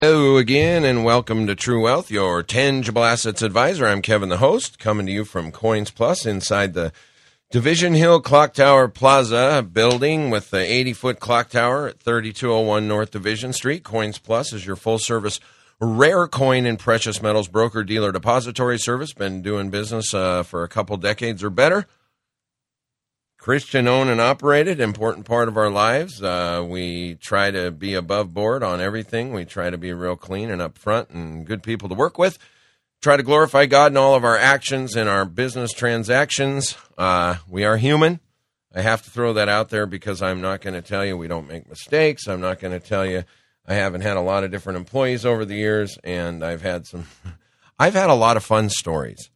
Hello again, and welcome to True Wealth, your tangible assets advisor. I'm Kevin, the host, coming to you from Coins Plus inside the Division Hill Clock Tower Plaza building with the 80-foot clock tower at 3201 North Division Street. Coins Plus is your full-service rare coin and precious metals broker-dealer depository service. Been doing business for a couple decades or better. Christian-owned and operated, important part of our lives. We try to be above board on everything. We try to be real clean and upfront and good people to work with. Try to glorify God in all of our actions and our business transactions. We are human. I have to throw that out there because I'm not going to tell you we don't make mistakes. I'm not going to tell you I haven't had a lot of different employees over the years, and I've had a lot of fun stories.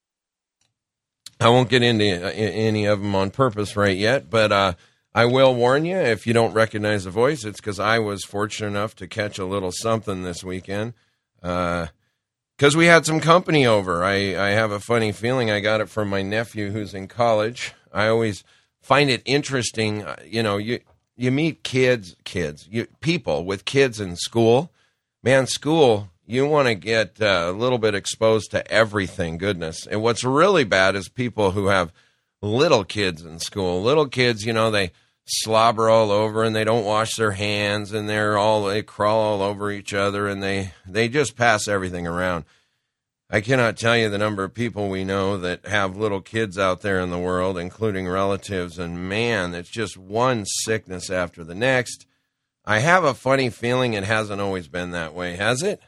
I won't get into any of them on purpose right yet, but I will warn you, if you don't recognize the voice, it's because I was fortunate enough to catch a little something this weekend because we had some company over. I have a funny feeling I got it from my nephew who's in college. I always find it interesting, you meet people with kids in school. Man, school, you want to get a little bit exposed to everything, goodness. And what's really bad is people who have little kids in school. Little kids, they slobber all over and they don't wash their hands and they crawl all over each other and they just pass everything around. I cannot tell you the number of people we know that have little kids out there in the world, including relatives, and man, it's just one sickness after the next. I have a funny feeling it hasn't always been that way, has it?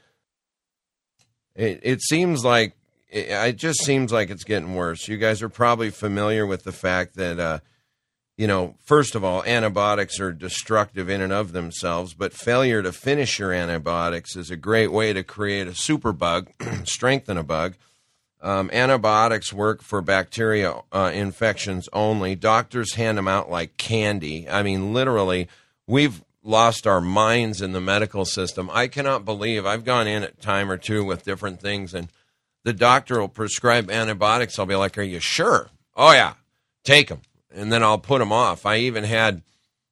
It seems like it just seems like it's getting worse. You guys are probably familiar with the fact that, first of all, antibiotics are destructive in and of themselves, but failure to finish your antibiotics is a great way to create a superbug, strengthen a bug. Antibiotics work for bacteria infections only. Doctors hand them out like candy. I mean, literally, we've lost our minds in the medical system. I cannot believe I've gone in a time or two with different things, and the doctor will prescribe antibiotics. I'll be like, are you sure? Oh, yeah, take them. And then I'll put them off. I even had,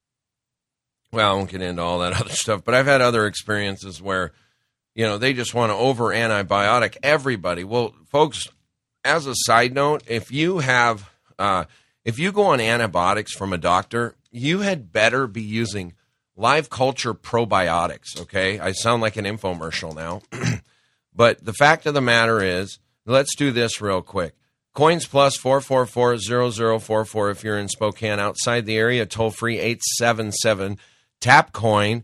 I won't get into all that other stuff, but I've had other experiences where, they just want to over-antibiotic everybody. Well, folks, as a side note, if you go on antibiotics from a doctor, you had better be using Live Culture probiotics, okay? I sound like an infomercial now. But the fact of the matter is, let's do this real quick. Coins Plus 444-0044 if you're in Spokane. Outside the area, toll free 877-TAP-COIN,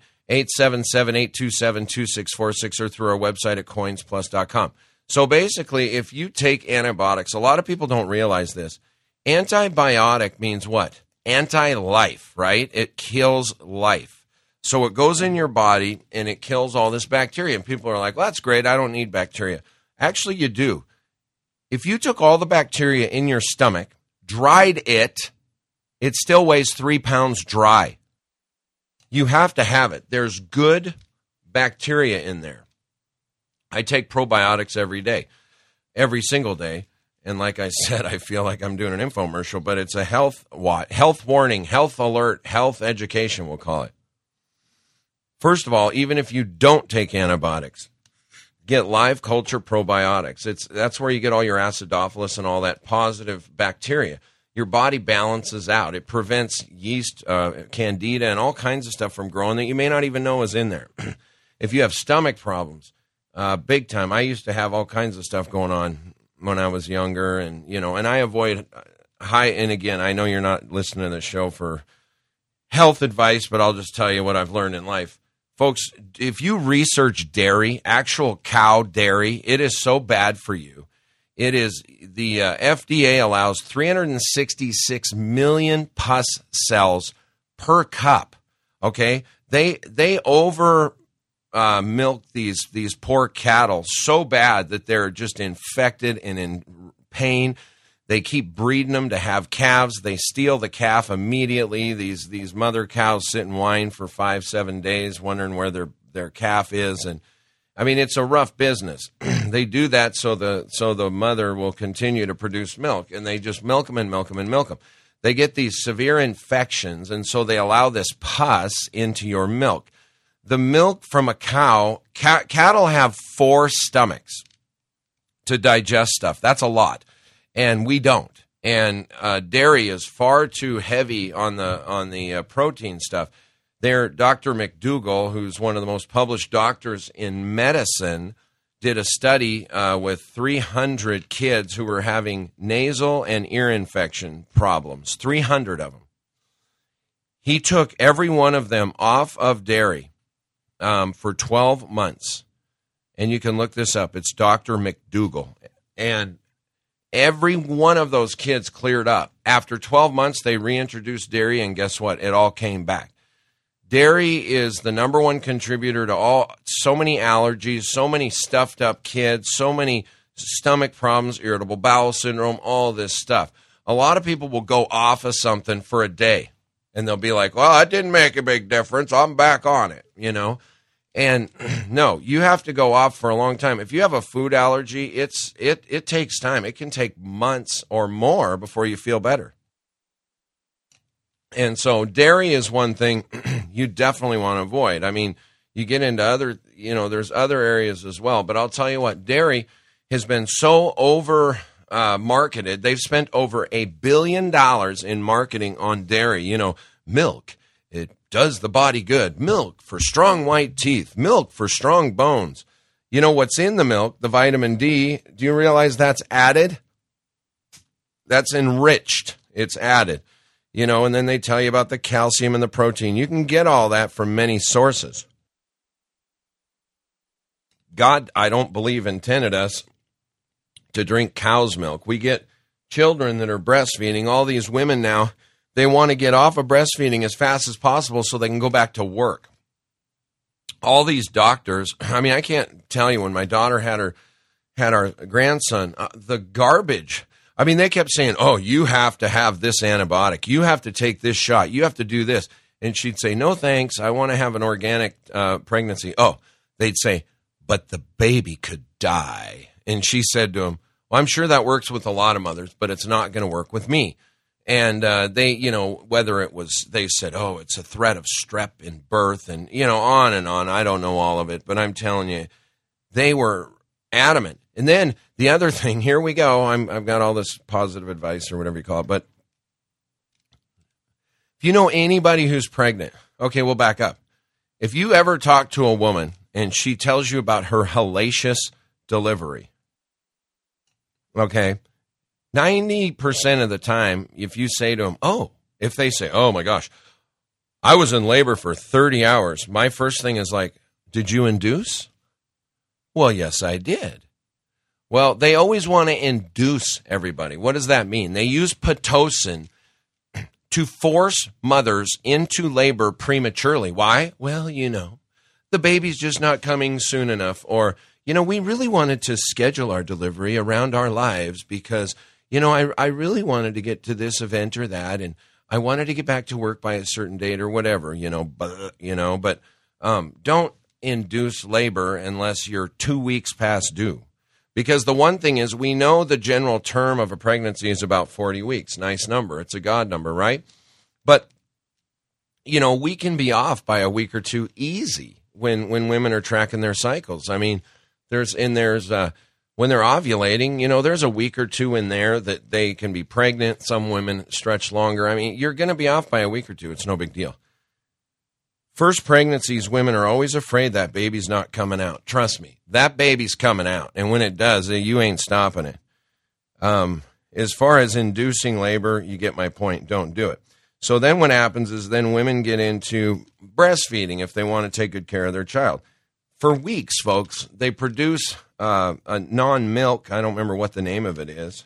877-827-2646, or through our website at coinsplus.com. So basically, if you take antibiotics, a lot of people don't realize this. Antibiotic means what? Anti-life, right? It kills life. So it goes in your body, and it kills all this bacteria. And people are like, well, that's great. I don't need bacteria. Actually, you do. If you took all the bacteria in your stomach, dried it still weighs 3 pounds dry. You have to have it. There's good bacteria in there. I take probiotics every day, every single day. And like I said, I feel like I'm doing an infomercial, but it's a health warning, health alert, health education, we'll call it. First of all, even if you don't take antibiotics, get Live Culture probiotics. That's where you get all your acidophilus and all that positive bacteria. Your body balances out. It prevents yeast, candida, and all kinds of stuff from growing that you may not even know is in there. If you have stomach problems, big time. I used to have all kinds of stuff going on when I was younger, and I avoid high. And again, I know you're not listening to the show for health advice, but I'll just tell you what I've learned in life. Folks, if you research dairy, actual cow dairy, it is so bad for you. It is, the FDA allows 366 million pus cells per cup. Okay, they over milk these poor cattle so bad that they're just infected and in pain. They keep breeding them to have calves. They steal the calf immediately. These mother cows sit and whine for 5-7 days, wondering where their calf is. And I mean, it's a rough business. They do that so the mother will continue to produce milk, and they just milk them and milk them and milk them. They get these severe infections, and so they allow this pus into your milk. the milk from a cow, cattle have 4 stomachs to digest stuff. That's a lot, and we don't. And dairy is far too heavy on the protein stuff. There, Dr. McDougall, who's one of the most published doctors in medicine, did a study with 300 kids who were having nasal and ear infection problems, 300 of them. He took every one of them off of dairy for 12 months. And you can look this up. It's Dr. McDougall. And every one of those kids cleared up. After 12 months, they reintroduced dairy, and guess what? It all came back. Dairy is the number one contributor to so many allergies, so many stuffed up kids, so many stomach problems, irritable bowel syndrome, all this stuff. A lot of people will go off of something for a day, and they'll be like, well, it didn't make a big difference. I'm back on it, And no, you have to go off for a long time. If you have a food allergy, it takes time. It can take months or more before you feel better. And so dairy is one thing you definitely want to avoid. I mean, you get into other, there's other areas as well. But I'll tell you what, dairy has been so over marketed. They've spent over $1 billion in marketing on dairy. Milk, it does the body good. Milk for strong white teeth. Milk for strong bones. You know what's in the milk, the vitamin D, do you realize that's added? That's enriched. It's added. And then they tell you about the calcium and the protein. You can get all that from many sources. God, I don't believe, intended us to drink cow's milk. We get children that are breastfeeding. All these women now, they want to get off of breastfeeding as fast as possible so they can go back to work. All these doctors, I can't tell you, when my daughter had our grandson, the garbage. They kept saying, oh, you have to have this antibiotic. You have to take this shot. You have to do this. And she'd say, no, thanks. I want to have an organic pregnancy. Oh, they'd say, but the baby could die. And she said to him, well, I'm sure that works with a lot of mothers, but it's not going to work with me. And they, whether it was, they said, oh, it's a threat of strep in birth and, on and on. I don't know all of it, but I'm telling you, they were adamant. And then the other thing, here we go. I've got all this positive advice or whatever you call it. But if you know anybody who's pregnant, okay, we'll back up. If you ever talk to a woman and she tells you about her hellacious delivery, okay, 90% of the time, if you say to them, if they say, oh my gosh, I was in labor for 30 hours, my first thing is like, did you induce? Well, yes, I did. Well, they always want to induce everybody. What does that mean? They use Pitocin to force mothers into labor prematurely. Why? Well, the baby's just not coming soon enough. Or, we really wanted to schedule our delivery around our lives because, I really wanted to get to this event or that, and I wanted to get back to work by a certain date or whatever, but don't induce labor unless you're 2 weeks past due. Because the one thing is, we know the general term of a pregnancy is about 40 weeks. Nice number. It's a God number, right? But, we can be off by a week or two easy when women are tracking their cycles. There's when they're ovulating, there's a week or two in there that they can be pregnant. Some women stretch longer. You're going to be off by a week or two. It's no big deal. First pregnancies, women are always afraid that baby's not coming out. Trust me, that baby's coming out. And when it does, you ain't stopping it. As far as inducing labor, you get my point. Don't do it. So then what happens is then women get into breastfeeding if they want to take good care of their child. For weeks, folks, they produce a non-milk. I don't remember what the name of it is.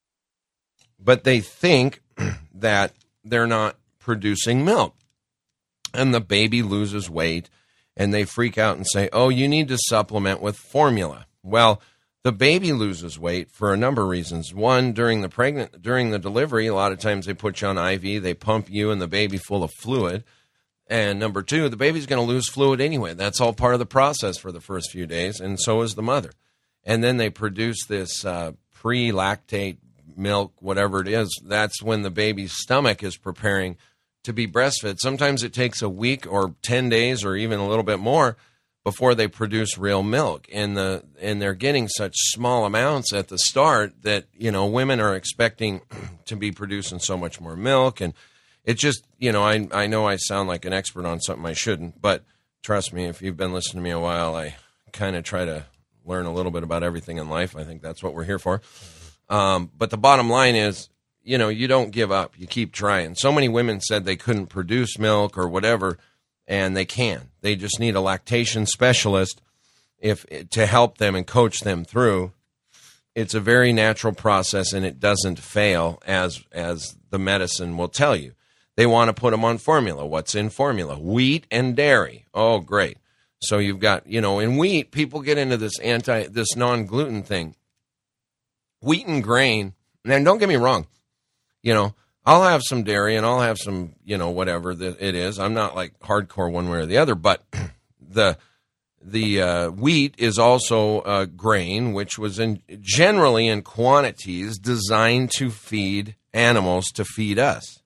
But they think that they're not producing milk. And the baby loses weight, and they freak out and say, oh, you need to supplement with formula. Well, the baby loses weight for a number of reasons. One, during the delivery, a lot of times they put you on IV, they pump you and the baby full of fluid. And number two, the baby's going to lose fluid anyway. That's all part of the process for the first few days, and so is the mother. And then they produce this pre-lactate milk, whatever it is. That's when the baby's stomach is preparing to be breastfed. Sometimes it takes a week or 10 days or even a little bit more before they produce real milk. And they're getting such small amounts at the start that, women are expecting to be producing so much more milk. And it just, I know I sound like an expert on something I shouldn't, but trust me, if you've been listening to me a while, I kind of try to learn a little bit about everything in life. I think that's what we're here for. But the bottom line is, you don't give up. You keep trying. So many women said they couldn't produce milk or whatever, and they can. They just need a lactation specialist to help them and coach them through. It's a very natural process, and it doesn't fail, as the medicine will tell you. They want to put them on formula. What's in formula? Wheat and dairy. Oh, great. So you've got, in wheat, people get into this non-gluten thing. Wheat and grain, and don't get me wrong, I'll have some dairy and I'll have some, whatever that it is. I'm not like hardcore one way or the other, but the wheat is also a grain, which was generally in quantities designed to feed animals to feed us.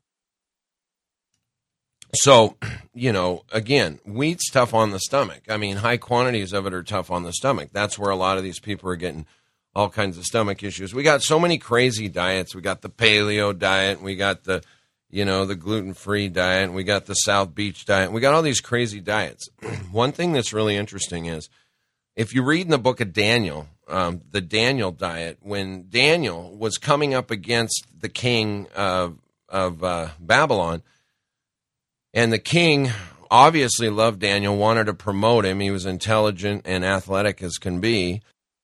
So, again, wheat's tough on the stomach. I mean, high quantities of it are tough on the stomach. That's where a lot of these people are getting all kinds of stomach issues. We got so many crazy diets. We got the paleo diet. We got the gluten-free diet. We got the South Beach diet. We got all these crazy diets. One thing that's really interesting is if you read in the book of Daniel, the Daniel diet, when Daniel was coming up against the king of Babylon, and the king obviously loved Daniel, wanted to promote him. He was intelligent and athletic as can be.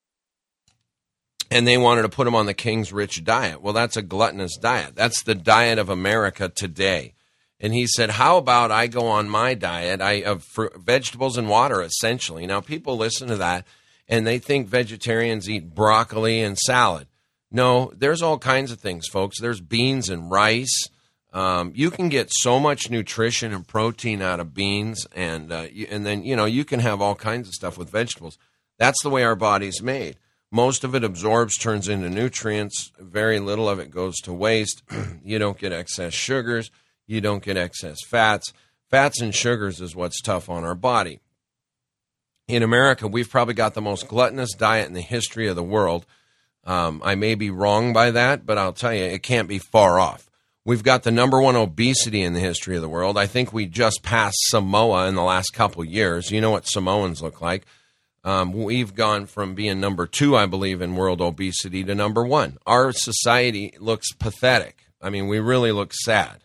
And they wanted to put him on the king's rich diet. Well, that's a gluttonous diet. That's the diet of America today. And he said, how about I go on my diet of vegetables and water, essentially. Now, people listen to that, and they think vegetarians eat broccoli and salad. No, there's all kinds of things, folks. There's beans and rice. You can get so much nutrition and protein out of beans, and then, you can have all kinds of stuff with vegetables. That's the way our body's made. Most of it absorbs, turns into nutrients. Very little of it goes to waste. You don't get excess sugars. You don't get excess fats. Fats and sugars is what's tough on our body. In America, we've probably got the most gluttonous diet in the history of the world. I may be wrong by that, but I'll tell you, it can't be far off. We've got the number one obesity in the history of the world. I think we just passed Samoa in the last couple years. You know what Samoans look like. We've gone from being number 2, I believe, in world obesity to number 1. Our society looks pathetic. I mean, we really look sad.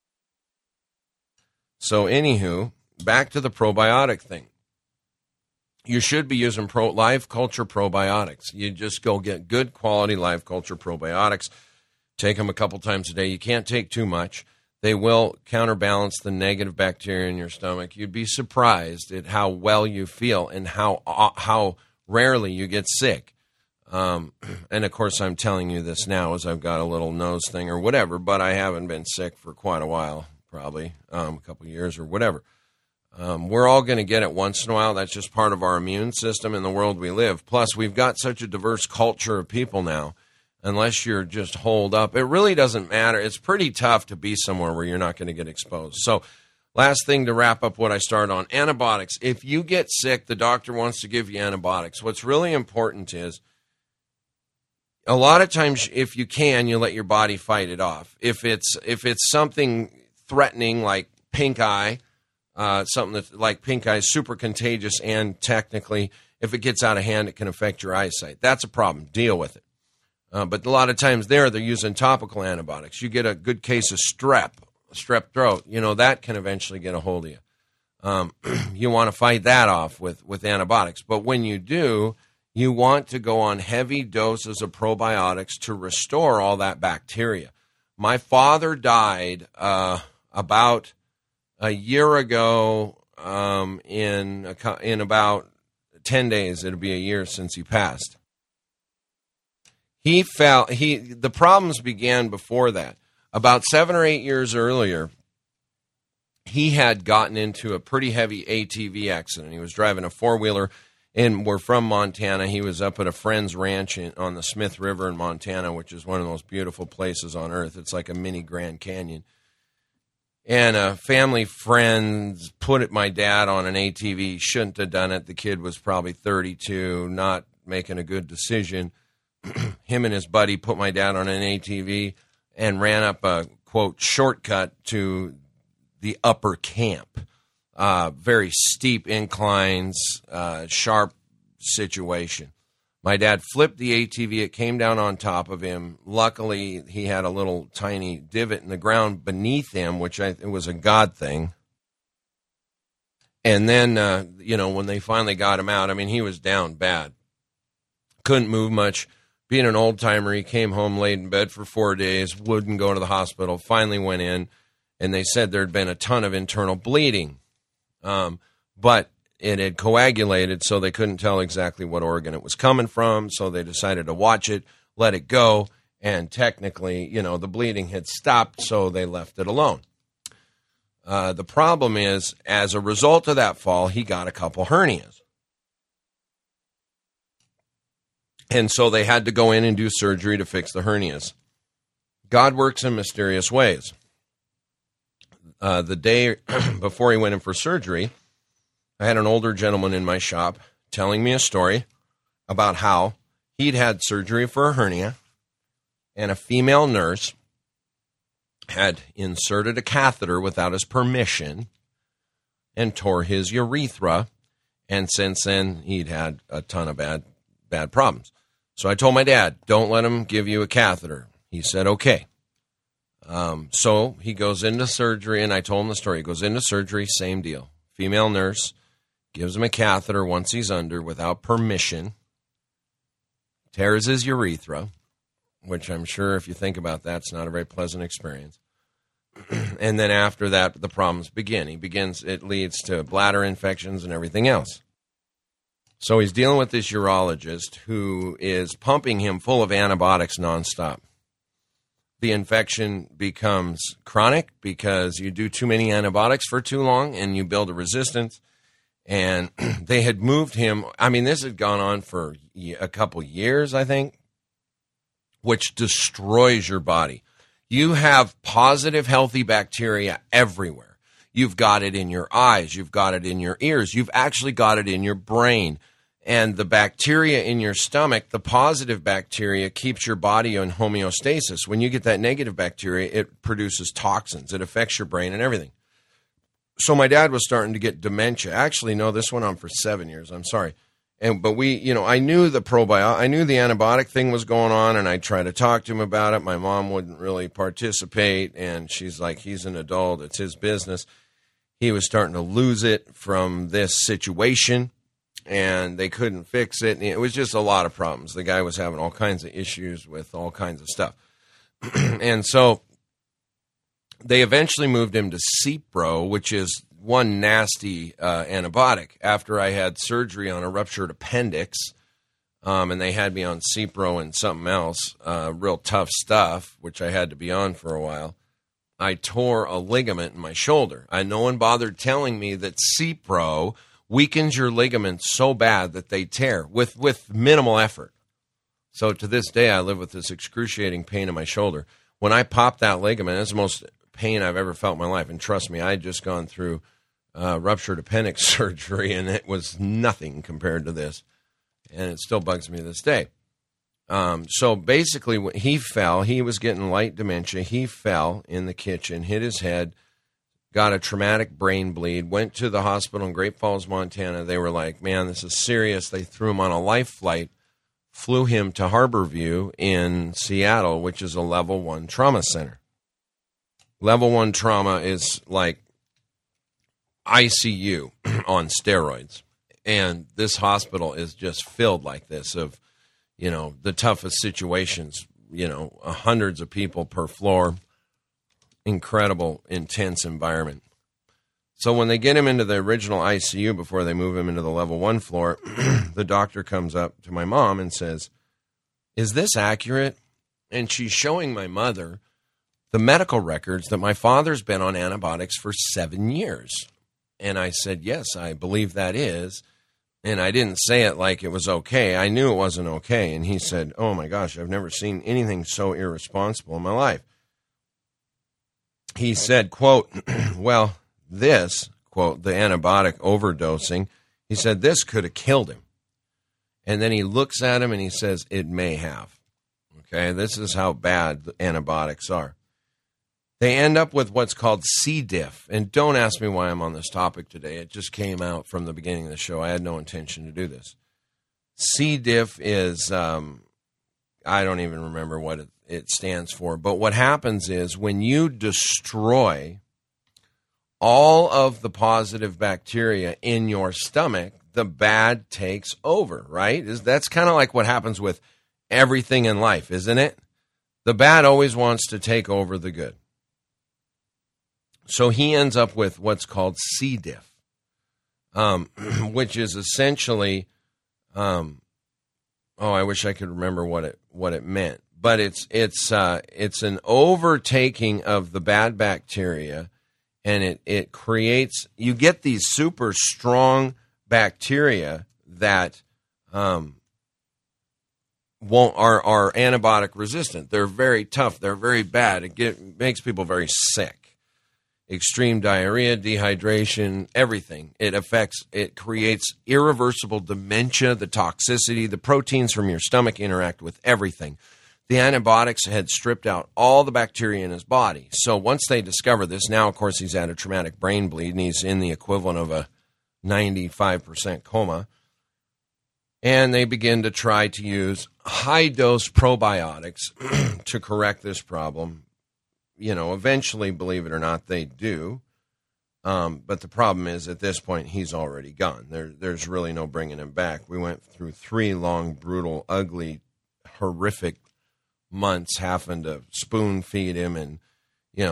So, anywho, back to the probiotic thing. You should be using Live Culture probiotics. You just go get good quality Live Culture probiotics. Take them a couple times a day. You can't take too much. They will counterbalance the negative bacteria in your stomach. You'd be surprised at how well you feel and how rarely you get sick. And, of course, I'm telling you this now as I've got a little nose thing or whatever, but I haven't been sick for quite a while, probably a couple years or whatever. We're all going to get it once in a while. That's just part of our immune system in the world we live. Plus, we've got such a diverse culture of people now. Unless you're just holed up, it really doesn't matter. It's pretty tough to be somewhere where you're not going to get exposed. So last thing to wrap up what I started on, antibiotics. If you get sick, the doctor wants to give you antibiotics. What's really important is a lot of times, if you can, you let your body fight it off. If it's something threatening like pink eye, something that's like pink eye is super contagious, and technically, if it gets out of hand, it can affect your eyesight. That's a problem. Deal with it. But a lot of times they're using topical antibiotics. You get a good case of strep throat. That can eventually get a hold of you. You want to fight that off with antibiotics. But when you do, you want to go on heavy doses of probiotics to restore all that bacteria. My father died about a year ago in about 10 days. It'll be a year since he passed. The problems began before that. About 7 or 8 years earlier, he had gotten into a pretty heavy ATV accident. He was driving a four-wheeler, and we're from Montana. He was up at a friend's ranch on the Smith River in Montana, which is one of the most beautiful places on earth. It's like a mini Grand Canyon. And a family friend put my dad on an ATV. Shouldn't have done it. The kid was probably 32, not making a good decision. Him and his buddy put my dad on an ATV and ran up a, quote, shortcut to the upper camp. Very steep inclines, sharp situation. My dad flipped the ATV. It came down on top of him. Luckily, he had a little tiny divot in the ground beneath him, which it was a God thing. And then, when they finally got him out, I mean, he was down bad. Couldn't move much. Being an old-timer, he came home, laid in bed for 4 days, wouldn't go to the hospital, finally went in, and they said there had been a ton of internal bleeding. But it had coagulated, so they couldn't tell exactly what organ it was coming from, so they decided to watch it, let it go, and technically, the bleeding had stopped, so they left it alone. The problem is, as a result of that fall, he got a couple hernias. And so they had to go in and do surgery to fix the hernias. God works in mysterious ways. The day before he went in for surgery, I had an older gentleman in my shop telling me a story about how he'd had surgery for a hernia, and a female nurse had inserted a catheter without his permission and tore his urethra, and since then he'd had a ton of bad problems. So I told my dad, don't let him give you a catheter. He said, okay. So he goes into surgery, and I told him the story. He goes into surgery, same deal. Female nurse gives him a catheter once he's under without permission, tears his urethra, which I'm sure if you think about that, it's not a very pleasant experience. And then after that, the problems begin. It leads to bladder infections and everything else. So he's dealing with this urologist who is pumping him full of antibiotics nonstop. The infection becomes chronic because you do too many antibiotics for too long and you build a resistance. And they had moved him. I mean, this had gone on for a couple years, I think, which destroys your body. You have positive, healthy bacteria everywhere. You've got it in your eyes. You've got it in your ears. You've actually got it in your brain. And the bacteria in your stomach, the positive bacteria, keeps your body in homeostasis. When you get that negative bacteria, it produces toxins. It affects your brain and everything. So my dad was starting to get dementia. Actually, no, this went on for 7 years. I'm sorry. But I knew the I knew the antibiotic thing was going on, and I tried to talk to him about it. My mom wouldn't really participate, and she's like, he's an adult. It's his business. He was starting to lose it from this situation, and they couldn't fix it. And it was just a lot of problems. The guy was having all kinds of issues with all kinds of stuff. And so they eventually moved him to Cipro, which is one nasty antibiotic. After I had surgery on a ruptured appendix, and they had me on Cipro and something else, real tough stuff, which I had to be on for a while, I tore a ligament in my shoulder. No one bothered telling me that Cipro weakens your ligaments so bad that they tear with minimal effort. So to this day, I live with this excruciating pain in my shoulder. When I popped that ligament, it's the most pain I've ever felt in my life. And trust me, I had just gone through ruptured appendix surgery, and it was nothing compared to this. And it still bugs me to this day. So basically, when he fell, he was getting light dementia. He fell in the kitchen, hit his head, got a traumatic brain bleed, went to the hospital in Great Falls, Montana. They were like, man, this is serious. They threw him on a life flight, flew him to Harborview in Seattle, which is a level 1 trauma center. Level 1 trauma is like ICU on steroids. And this hospital is just filled like this of, the toughest situations, hundreds of people per floor, incredible, intense environment. So when they get him into the original ICU before they move him into the level 1 floor, the doctor comes up to my mom and says, is this accurate? And she's showing my mother the medical records that my father's been on antibiotics for 7 years. And I said, yes, I believe that is. And I didn't say it like it was okay. I knew it wasn't okay. And he said, oh my gosh, I've never seen anything so irresponsible in my life. he said, quote, well, this, quote, the antibiotic overdosing, he said, this could have killed him. And then he looks at him and he says, it may have. Okay, this is how bad the antibiotics are. They end up with what's called C. diff. And don't ask me why I'm on this topic today. It just came out from the beginning of the show. I had no intention to do this. C. diff is, I don't even remember what it stands for. But what happens is when you destroy all of the positive bacteria in your stomach, the bad takes over, right? That's kind of like what happens with everything in life, isn't it? The bad always wants to take over the good. So he ends up with what's called C. diff, which is essentially, I wish I could remember what it meant, but it's an overtaking of the bad bacteria, and it creates, you get these super strong bacteria that are antibiotic resistant. They're very tough. They're very bad. It makes people very sick. Extreme diarrhea, dehydration, everything. It creates irreversible dementia, the toxicity, the proteins from your stomach interact with everything. The antibiotics had stripped out all the bacteria in his body. So once they discover this, now, of course, he's had a traumatic brain bleed, and he's in the equivalent of a 95% coma. And they begin to try to use high-dose probiotics to correct this problem. Eventually, believe it or not, they do. But the problem is, at this point, he's already gone. There's really no bringing him back. We went through 3 long, brutal, ugly, horrific months having to spoon feed him. And, it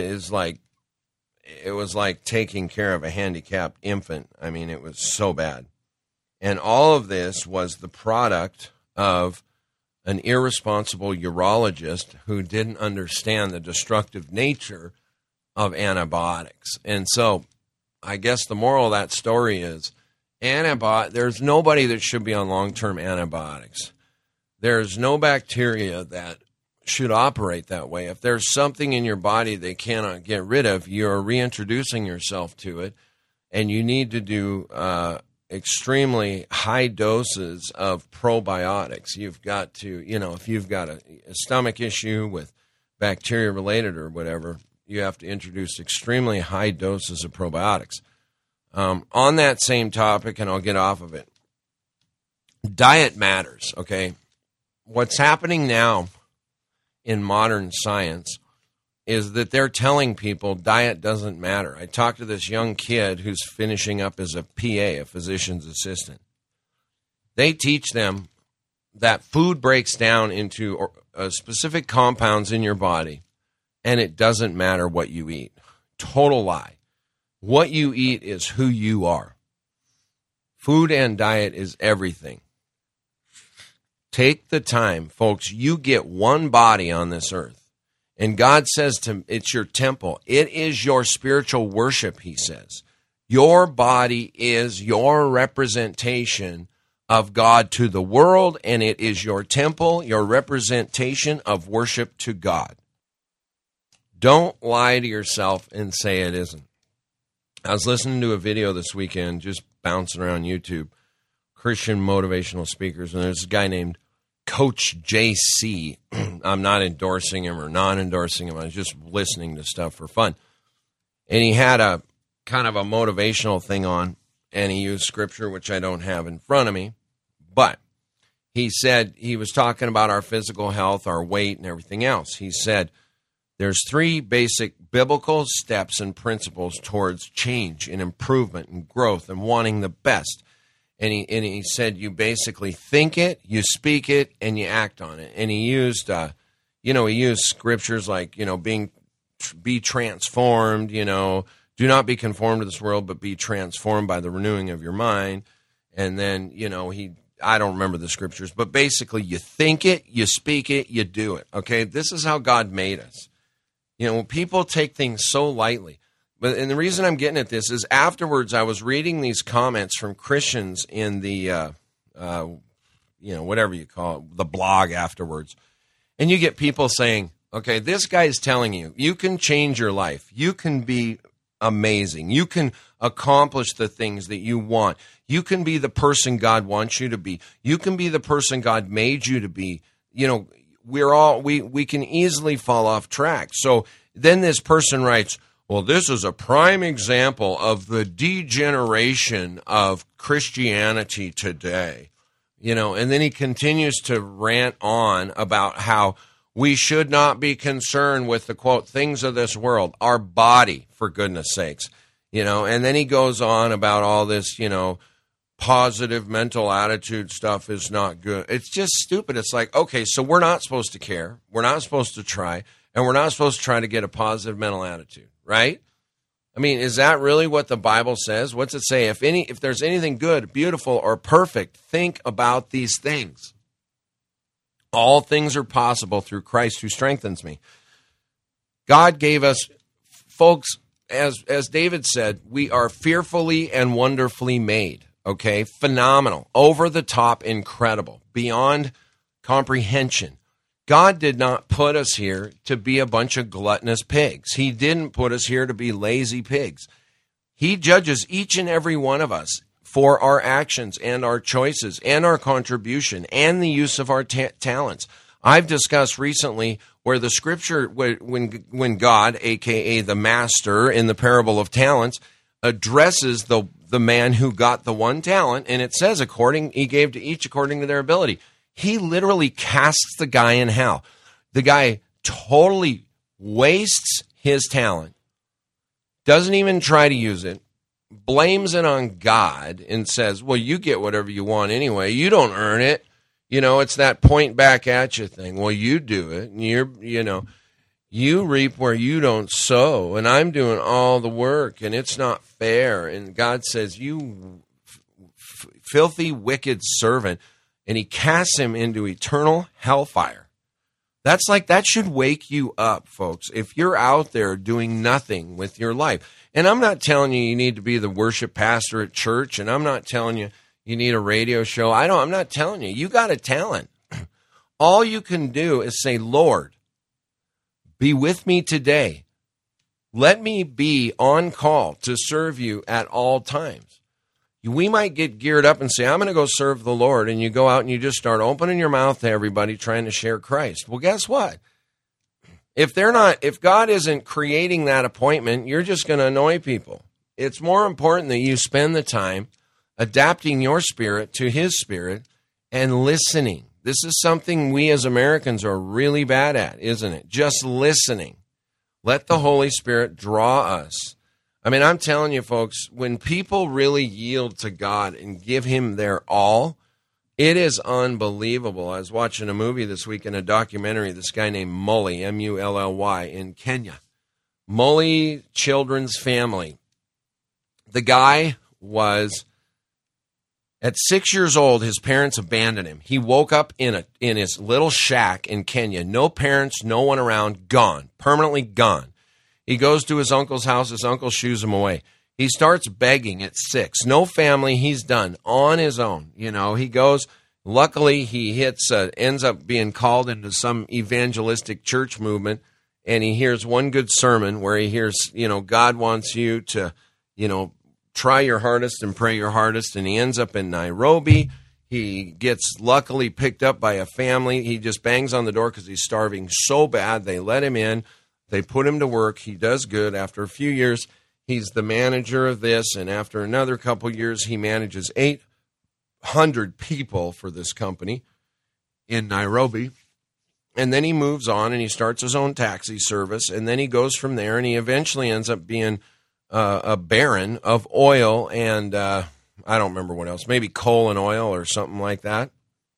was like taking care of a handicapped infant. I mean, it was so bad. And all of this was the product of an irresponsible urologist who didn't understand the destructive nature of antibiotics. And so I guess the moral of that story is there's nobody that should be on long-term antibiotics. There's no bacteria that should operate that way. If there's something in your body they cannot get rid of, you're reintroducing yourself to it, and you need to do extremely high doses of probiotics. You've got to, if you've got a stomach issue with bacteria related or whatever, you have to introduce extremely high doses of probiotics. On that same topic, and I'll get off of it, diet matters, okay? What's happening now in modern science is that they're telling people diet doesn't matter. I talked to this young kid who's finishing up as a PA, a physician's assistant. They teach them that food breaks down into specific compounds in your body, and it doesn't matter what you eat. Total lie. What you eat is who you are. Food and diet is everything. Take the time, folks. You get one body on this earth. And God says it's your temple. It is your spiritual worship, he says. Your body is your representation of God to the world, and it is your temple, your representation of worship to God. Don't lie to yourself and say it isn't. I was listening to a video this weekend, just bouncing around YouTube, Christian motivational speakers, and there's a guy named Coach JC. I'm not endorsing him or non-endorsing him. I was just listening to stuff for fun. And he had a kind of a motivational thing on, and he used scripture, which I don't have in front of me. But he said, he was talking about our physical health, our weight, and everything else. He said, there's 3 basic biblical steps and principles towards change and improvement and growth and wanting the best. And he said, you basically think it, you speak it, and you act on it. And he used, he used scriptures like, be transformed, do not be conformed to this world, but be transformed by the renewing of your mind. And then, I don't remember the scriptures, but basically you think it, you speak it, you do it. Okay, this is how God made us. People take things so lightly. And the reason I'm getting at this is afterwards I was reading these comments from Christians in the, whatever you call it, the blog afterwards. And you get people saying, Okay, this guy is telling you, you can change your life. You can be amazing. You can accomplish the things that you want. You can be the person God wants you to be. You can be the person God made you to be. You know, we can easily fall off track. So then this person writes, well, this is a prime example of the degeneration of Christianity today. You know, and then he continues to rant on about how we should not be concerned with the, quote, things of this world, our body, for goodness sakes. You know, and then he goes on about all this, you know, positive mental attitude stuff is not good. It's just stupid. It's like, okay, so we're not supposed to care. We're not supposed to try. And we're not supposed to try to get a positive mental attitude, right? I mean, is that really what the Bible says? What's it say? If there's anything good, beautiful, or perfect, think about these things. All things are possible through Christ who strengthens me. God gave us, folks, as David said, we are fearfully and wonderfully made, okay? Phenomenal, over the top, incredible, beyond comprehension. God did not put us here to be a bunch of gluttonous pigs. He didn't put us here to be lazy pigs. He judges each and every one of us for our actions and our choices and our contribution and the use of our talents. I've discussed recently where the scripture, when God, a.k.a. the master in the parable of talents, addresses the man who got the one talent, and it says, he gave to each according to their ability. He literally casts the guy in hell. The guy totally wastes his talent, doesn't even try to use it, blames it on God and says, well, you get whatever you want anyway. You don't earn it. You know, it's that point back at you thing. Well, you do it, and you reap where you don't sow, and I'm doing all the work, and it's not fair. And God says, you filthy, wicked servant. And he casts him into eternal hellfire. That should wake you up, folks, if you're out there doing nothing with your life. And I'm not telling you need to be the worship pastor at church, and I'm not telling you need a radio show. I'm not telling you. You got a talent. All you can do is say, Lord, be with me today. Let me be on call to serve you at all times. We might get geared up and say, I'm going to go serve the Lord. And you go out and you just start opening your mouth to everybody trying to share Christ. Well, guess what? If God isn't creating that appointment, you're just going to annoy people. It's more important that you spend the time adapting your spirit to his spirit and listening. This is something we as Americans are really bad at, isn't it? Just listening. Let the Holy Spirit draw us. I mean, I'm telling you, folks, when people really yield to God and give him their all, it is unbelievable. I was watching a movie this week in a documentary, this guy named Mully, M-U-L-L-Y, in Kenya. Mully Children's Family. The guy was, at 6 years old, his parents abandoned him. He woke up in his little shack in Kenya. No parents, no one around, gone, permanently gone. He goes to his uncle's house. His uncle shoos him away. He starts begging at 6. No family. He's done on his own. You know, he goes. Luckily, he ends up being called into some evangelistic church movement, and he hears one good sermon where he hears, God wants you to, try your hardest and pray your hardest, and he ends up in Nairobi. He gets luckily picked up by a family. He just bangs on the door because he's starving so bad. They let him in. They put him to work. He does good. After a few years, he's the manager of this, and after another couple years, he manages 800 people for this company in Nairobi. And then he moves on, and he starts his own taxi service, and then he goes from there, and he eventually ends up being a baron of oil and I don't remember what else, maybe coal and oil or something like that.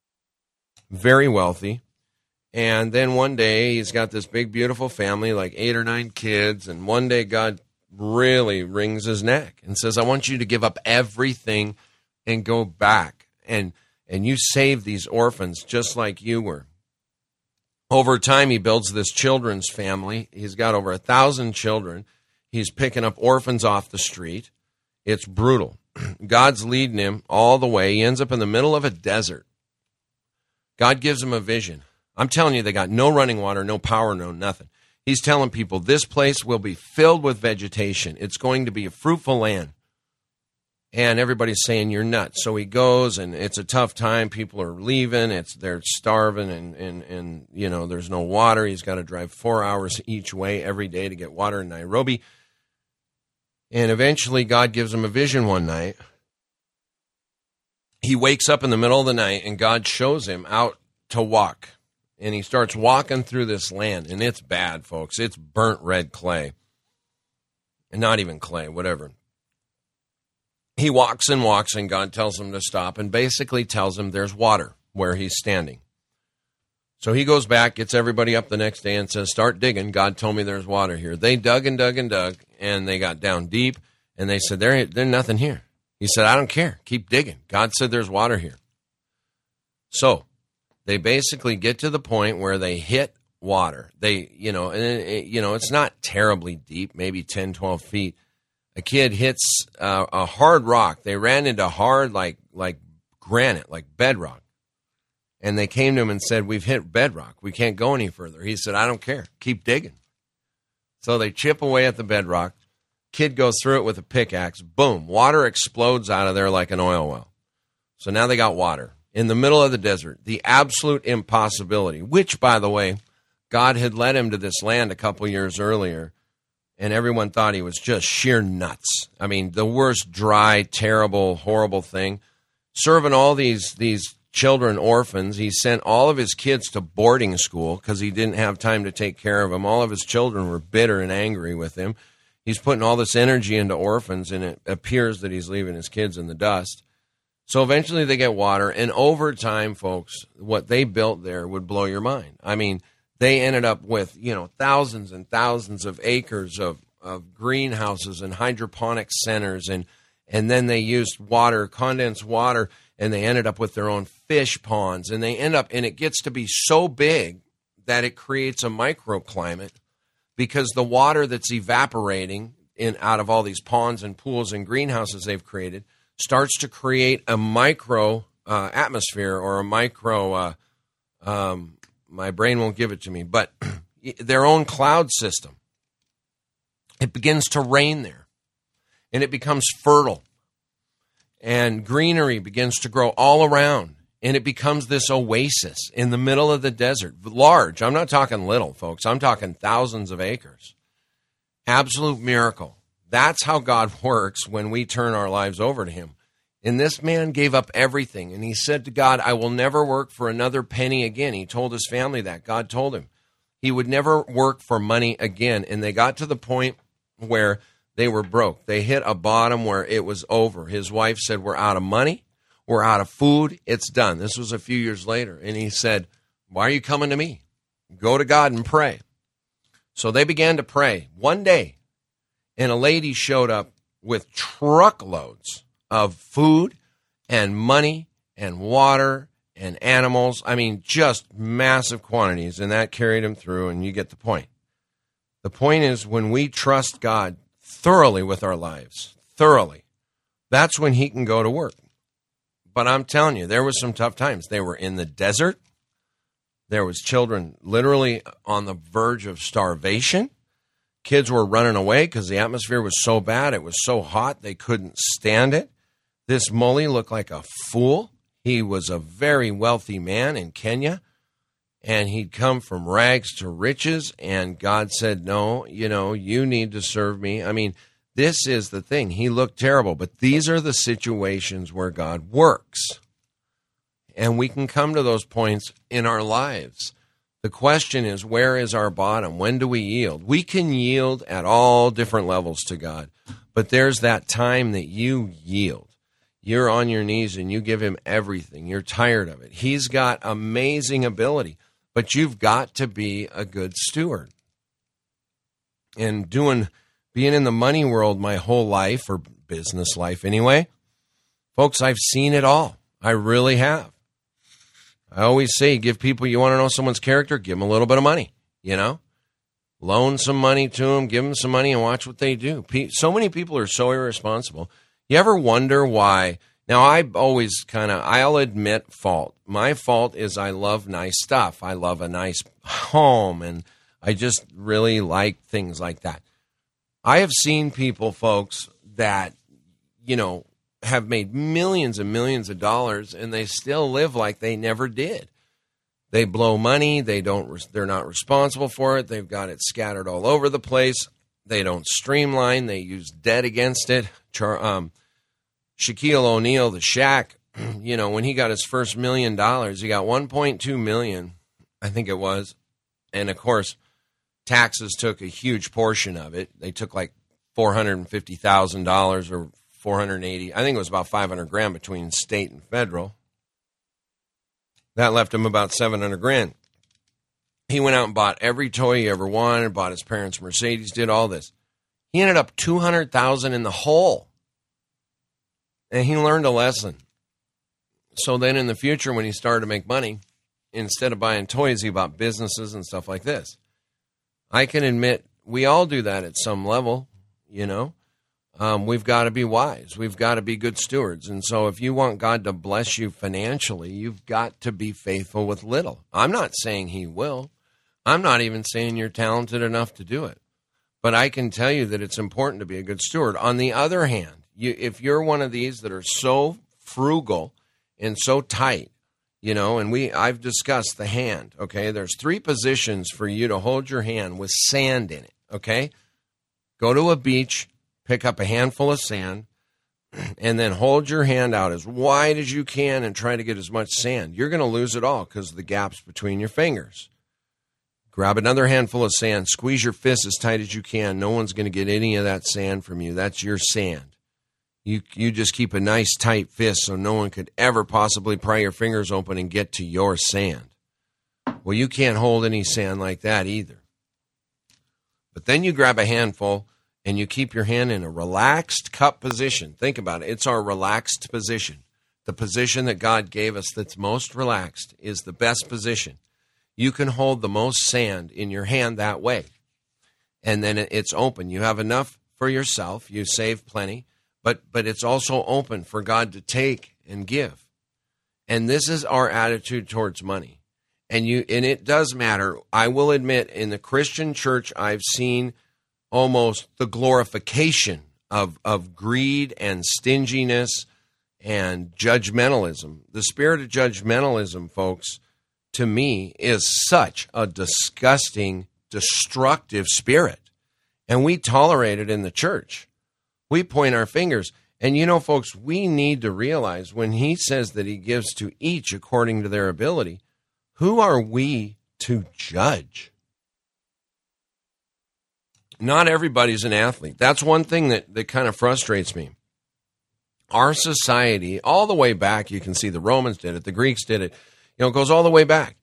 Very wealthy. And then one day he's got this big, beautiful family, like 8 or 9 kids. And one day God really wrings his neck and says, I want you to give up everything and go back. And you save these orphans just like you were. Over time, he builds this children's family. He's got over 1,000 children. He's picking up orphans off the street. It's brutal. God's leading him all the way. He ends up in the middle of a desert. God gives him a vision. I'm telling you, they got no running water, no power, no nothing. He's telling people this place will be filled with vegetation. It's going to be a fruitful land. And everybody's saying, you're nuts. So he goes, and it's a tough time. People are leaving. They're starving, and you know, there's no water. He's got to drive 4 hours each way every day to get water in Nairobi. And eventually God gives him a vision one night. He wakes up in the middle of the night, and God shows him out to walk. And he starts walking through this land, and it's bad, folks. It's burnt red clay. And not even clay, whatever. He walks, and God tells him to stop and basically tells him there's water where he's standing. So he goes back, gets everybody up the next day and says, start digging. God told me there's water here. They dug and dug and dug, and they got down deep, and they said, there's nothing here. He said, I don't care. Keep digging. God said there's water here. So they basically get to the point where they hit water. It's not terribly deep, maybe 10, 12 feet. A kid hits a hard rock. They ran into hard, like granite, like bedrock. And they came to him and said, we've hit bedrock. We can't go any further. He said, I don't care. Keep digging. So they chip away at the bedrock. Kid goes through it with a pickaxe. Boom. Water explodes out of there like an oil well. So now they got water in the middle of the desert. The absolute impossibility, which, by the way, God had led him to this land a couple years earlier. And everyone thought he was just sheer nuts. I mean, the worst, dry, terrible, horrible thing. Serving all these children orphans. He sent all of his kids to boarding school because he didn't have time to take care of them. All of his children were bitter and angry with him. He's putting all this energy into orphans, and it appears that he's leaving his kids in the dust. So eventually they get water, and over time, folks, what they built there would blow your mind. I mean, they ended up with, thousands and thousands of acres of greenhouses and hydroponic centers, and then they used water, condensed water, and they ended up with their own fish ponds, and it gets to be so big that it creates a microclimate because the water that's evaporating out of all these ponds and pools and greenhouses they've created starts to create a micro atmosphere or a micro my brain won't give it to me, but their own cloud system. It begins to rain there, and it becomes fertile, and greenery begins to grow all around, and it becomes this oasis in the middle of the desert. Large. I'm not talking little, folks. I'm talking thousands of acres. Absolute miracle. That's how God works when we turn our lives over to him. And this man gave up everything, and he said to God, I will never work for another penny again. He told his family that. God told him he would never work for money again. And they got to the point where they were broke. They hit a bottom where it was over. His wife said, we're out of money. We're out of food. It's done. This was a few years later. And he said, why are you coming to me? Go to God and pray. So they began to pray one day, and a lady showed up with truckloads of food and money and water and animals. I mean, just massive quantities, and that carried him through, and you get the point. The point is, when we trust God thoroughly with our lives, thoroughly, that's when he can go to work. But I'm telling you, there was some tough times. They were in the desert. There was children literally on the verge of starvation. Kids were running away because the atmosphere was so bad. It was so hot, they couldn't stand it. This Mully looked like a fool. He was a very wealthy man in Kenya, and he'd come from rags to riches, and God said, no, you need to serve me. I mean, this is the thing. He looked terrible, but these are the situations where God works. And we can come to those points in our lives. The question is, where is our bottom? When do we yield? We can yield at all different levels to God, but there's that time that you yield. You're on your knees and you give him everything. You're tired of it. He's got amazing ability, but you've got to be a good steward. And being in the money world my whole life, or business life anyway, folks, I've seen it all. I really have. I always say, give people, you want to know someone's character, give them a little bit of money, Loan some money to them, give them some money, and watch what they do. So many people are so irresponsible. You ever wonder why? Now, I'll admit fault. My fault is I love nice stuff. I love a nice home, and I just really like things like that. I have seen people, folks, that, have made millions and millions of dollars, and they still live like they never did. They blow money. They're not responsible for it. They've got it scattered all over the place. They don't streamline. They use debt against it. Shaquille O'Neal, the Shaq, when he got his first $1 million, he got $1.2 million, I think it was. And, of course, taxes took a huge portion of it. They took like $450,000 or $480. I think it was about $500,000 between state and federal. That left him about $700,000. He went out and bought every toy he ever wanted, bought his parents' Mercedes, did all this. He ended up $200,000 in the hole. And he learned a lesson. So then in the future, when he started to make money, instead of buying toys, he bought businesses and stuff like this. I can admit we all do that at some level, We've got to be wise. We've got to be good stewards. And so if you want God to bless you financially, you've got to be faithful with little. I'm not saying he will. I'm not even saying you're talented enough to do it. But I can tell you that it's important to be a good steward. On the other hand, if you're one of these that are so frugal and so tight, I've discussed the hand, okay? There's 3 positions for you to hold your hand with sand in it, okay? Go to a beach, pick up a handful of sand, and then hold your hand out as wide as you can and try to get as much sand. You're going to lose it all because of the gaps between your fingers. Grab another handful of sand, squeeze your fist as tight as you can. No one's going to get any of that sand from you. That's your sand. You just keep a nice tight fist so no one could ever possibly pry your fingers open and get to your sand. Well, you can't hold any sand like that either. But then you grab a handful and you keep your hand in a relaxed cup position. Think about it. It's our relaxed position. The position that God gave us that's most relaxed is the best position. You can hold the most sand in your hand that way. And then it's open. You have enough for yourself. You save plenty. But it's also open for God to take and give. And this is our attitude towards money. And it does matter. I will admit, in the Christian church, I've seen almost the glorification of greed and stinginess and judgmentalism. The spirit of judgmentalism, folks, to me, is such a disgusting, destructive spirit. And we tolerate it in the church. We point our fingers. And folks, we need to realize when he says that he gives to each according to their ability, who are we to judge? Not everybody's an athlete. That's one thing that kind of frustrates me. Our society, all the way back, you can see the Romans did it, the Greeks did it, it goes all the way back.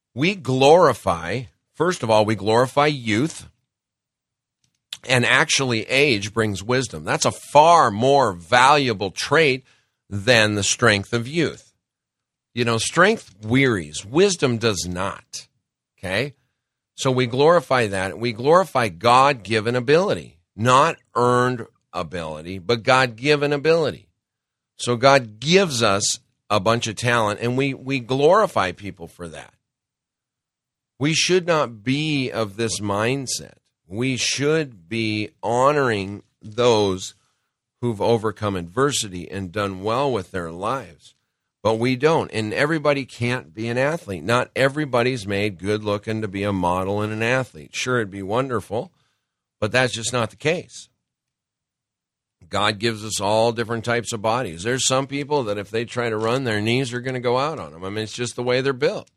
First of all, we glorify youth. And actually, age brings wisdom. That's a far more valuable trait than the strength of youth. Strength wearies. Wisdom does not. Okay? So we glorify that. We glorify God-given ability. Not earned ability, but God-given ability. So God gives us a bunch of talent, and we glorify people for that. We should not be of this mindset. We should be honoring those who've overcome adversity and done well with their lives. But we don't. And everybody can't be an athlete. Not everybody's made good looking to be a model and an athlete. Sure, it'd be wonderful, but that's just not the case. God gives us all different types of bodies. There's some people that if they try to run, their knees are going to go out on them. I mean, it's just the way they're built.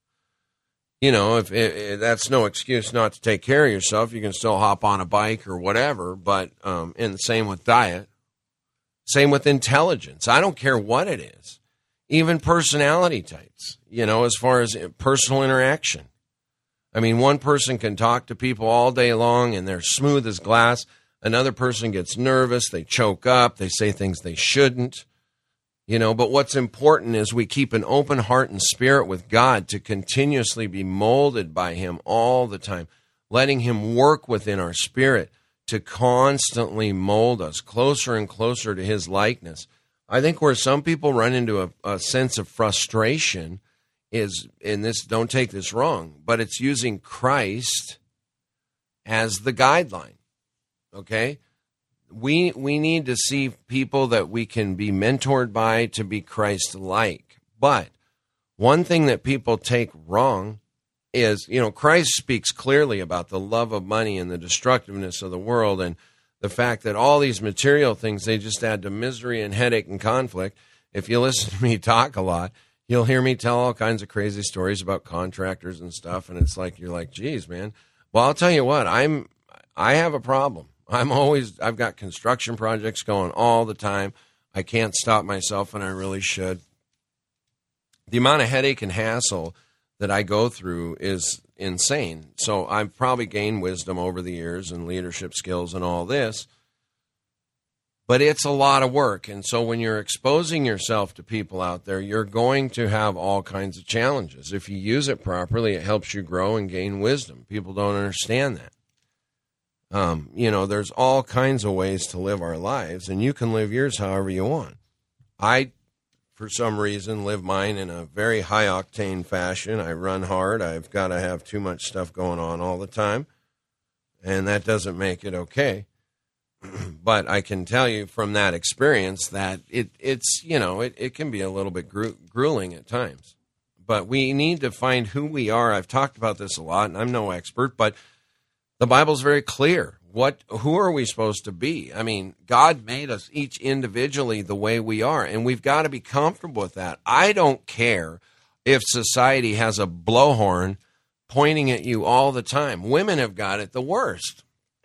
If that's no excuse not to take care of yourself. You can still hop on a bike or whatever, but and the same with diet. Same with intelligence. I don't care what it is. Even personality types, as far as personal interaction. I mean, one person can talk to people all day long and they're smooth as glass. Another person gets nervous. They choke up. They say things they shouldn't. But what's important is we keep an open heart and spirit with God to continuously be molded by him all the time, letting him work within our spirit to constantly mold us closer and closer to his likeness. I think where some people run into a sense of frustration is, in this, don't take this wrong, but it's using Christ as the guideline. Okay? We need to see people that we can be mentored by to be Christ-like. But one thing that people take wrong is, Christ speaks clearly about the love of money and the destructiveness of the world, and the fact that all these material things, they just add to misery and headache and conflict. If you listen to me talk a lot, you'll hear me tell all kinds of crazy stories about contractors and stuff, and it's like, you're like, geez, man. Well, I'll tell you what, I have a problem. I've got construction projects going all the time. I can't stop myself, and I really should. The amount of headache and hassle that I go through is insane. So I've probably gained wisdom over the years and leadership skills and all this, but it's a lot of work. And so when you're exposing yourself to people out there, you're going to have all kinds of challenges. If you use it properly, it helps you grow and gain wisdom. People don't understand that. There's all kinds of ways to live our lives, and you can live yours however you want. I, for some reason, live mine in a very high-octane fashion. I run hard. I've got to have too much stuff going on all the time, and that doesn't make it okay. But I can tell you from that experience that it can be a little bit grueling at times. But we need to find who we are. I've talked about this a lot, and I'm no expert, but the Bible's very clear. Who are we supposed to be? I mean, God made us each individually the way we are, and we've got to be comfortable with that. I don't care if society has a blowhorn pointing at you all the time. Women have got it the worst.